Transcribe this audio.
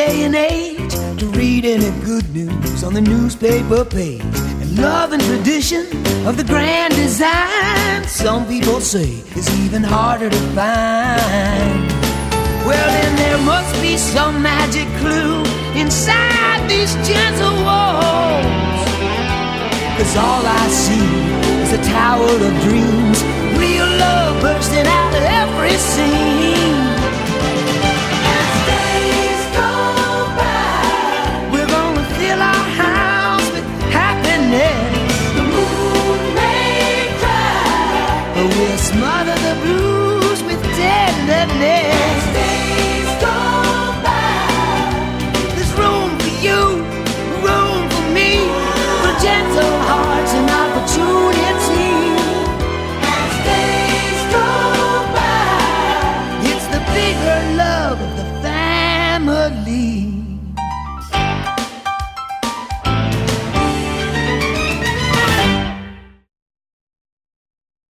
day and age to read any good news on the newspaper page. And love and tradition of the grand design, some people say, is even harder to find. Well, then there must be some magic clue inside these gentle walls, 'cause all I see is a tower of dreams, real love bursting out of every scene.